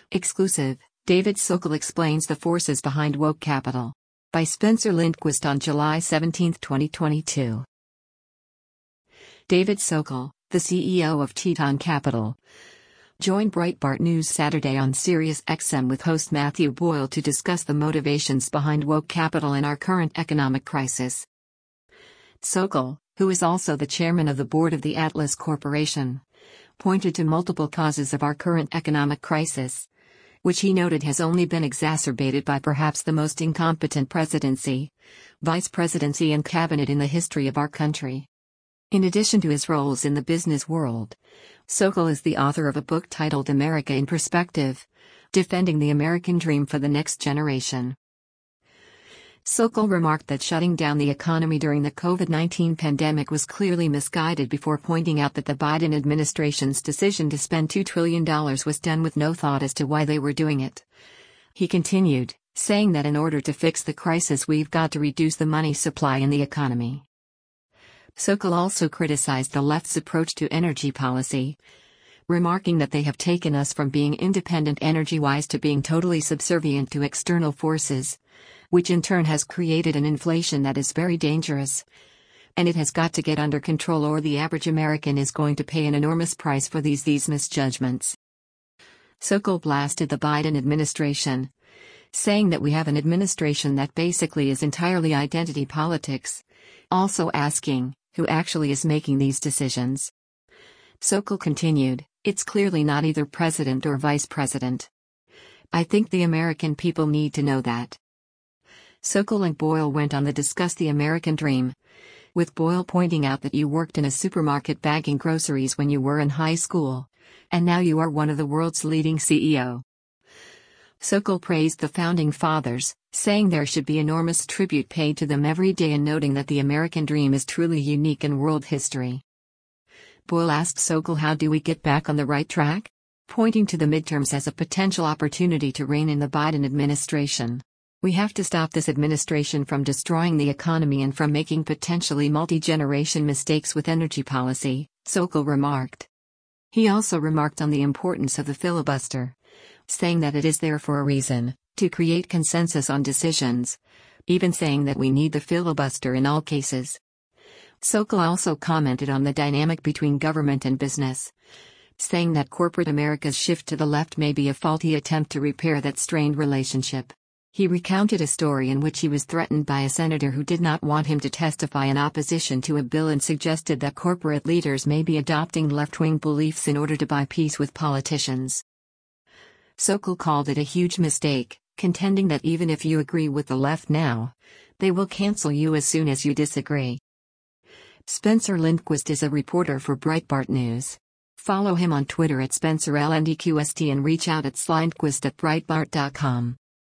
Exclusive, David Sokol explains the forces behind woke capital. By Spencer Lindquist on July 17, 2022. David Sokol, the CEO of Teton Capital, joined Breitbart News Saturday on SiriusXM with host Matthew Boyle to discuss the motivations behind woke capital in our current economic crisis. Sokol, who is also the chairman of the board of the Atlas Corporation, pointed to multiple causes of our current economic crisis, which he noted has only been exacerbated by perhaps the most incompetent presidency, vice presidency and cabinet in the history of our country. In addition to his roles in the business world, Sokol is the author of a book titled America in Perspective: Defending the American Dream for the Next Generation. Sokol remarked that shutting down the economy during the COVID-19 pandemic was clearly misguided before pointing out that the Biden administration's decision to spend $2 trillion was done with no thought as to why they were doing it. He continued, saying that in order to fix the crisis we've got to reduce the money supply in the economy. Sokol also criticized the left's approach to energy policy, remarking that they have taken us from being independent energy-wise to being totally subservient to external forces, which in turn has created an inflation that is very dangerous. And it has got to get under control or the average American is going to pay an enormous price for these misjudgments. Sokol blasted the Biden administration, saying that we have an administration that basically is entirely identity politics, also asking, who actually is making these decisions? Sokol continued, it's clearly not either president or vice president. I think the American people need to know that. Sokol and Boyle went on to discuss the American dream, with Boyle pointing out that you worked in a supermarket bagging groceries when you were in high school, and now you are one of the world's leading CEO. Sokol praised the Founding Fathers, saying there should be enormous tribute paid to them every day and noting that the American dream is truly unique in world history. Boyle asked Sokol, how do we get back on the right track? Pointing to the midterms as a potential opportunity to rein in the Biden administration. We have to stop this administration from destroying the economy and from making potentially multi-generation mistakes with energy policy, Sokol remarked. He also remarked on the importance of the filibuster, saying that it is there for a reason, to create consensus on decisions, even saying that we need the filibuster in all cases. Sokol also commented on the dynamic between government and business, saying that corporate America's shift to the left may be a faulty attempt to repair that strained relationship. He recounted a story in which he was threatened by a senator who did not want him to testify in opposition to a bill and suggested that corporate leaders may be adopting left-wing beliefs in order to buy peace with politicians. Sokol called it a huge mistake, contending that even if you agree with the left now, they will cancel you as soon as you disagree. Spencer Lindquist is a reporter for Breitbart News. Follow him on Twitter at SpencerLNDQST and reach out at slindquist@breitbart.com.